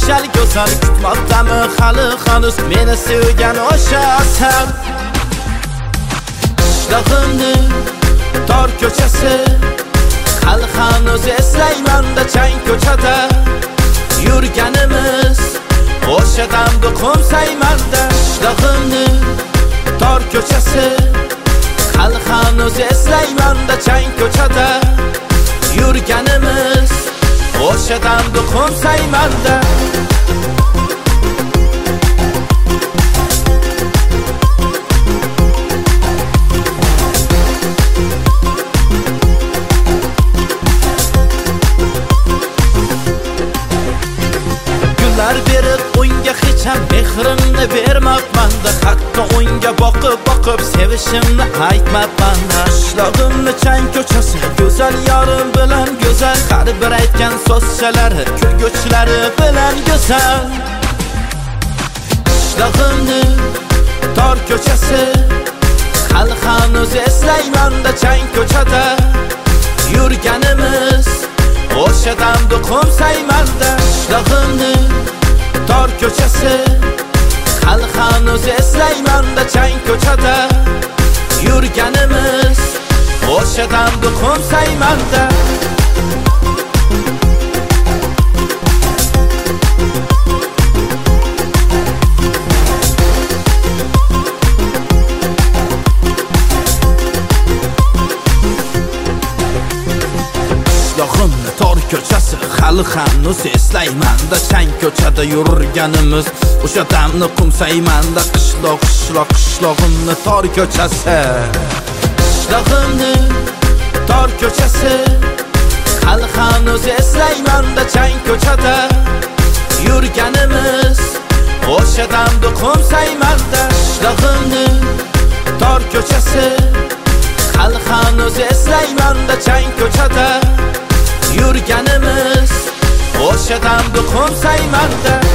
yashal go'zal kutmoqdami hali hanuz meni sevgan o'sha asal qishlog'imni tor ko'chasi hali hanuz eslayman-da chang ko'chada yurganimiz o'sha damda qo'msayman-da qishlog'imni tor ko'chasi hali hanuz eslayman-da chang ko'chada yurganimiz o'sha damda qo'msayman-da gullar berib unga hech ham mehrimni bermabman-da hatto unga boqib sevishimni aytmabman-da qishlog'imni chang ko'chasi go'zal yorim bilan go'zal har bir aytgan so'zchalari kulguchlari bilan go'zal qishlog'imni tor ko'chasi hali hanuz eslayman-da chang ko'chada yurganimiz o'sha damda qo'msayman-da qishlog'imni tor ko'chasi hali hanuz eslayman-da chang ko'chada yurganimiz o'sha damda qo'msayman-da qishlog'imni tor ko'chasi hali hanuz eslayman-da chang ko'chada yurganimiz o'sha damni qo'msayman-da qishlog'imni tor ko'chasi qishlog'imni tor ko'chasi hali hanuz eslayman-da chang ko'chada yurganimiz o'sha damda qo'msayman-da qishlog'imni tor ko'chasi hali hanuz eslayman-da chang ko'chada yurganimiz o'sha damda qo'msayman-da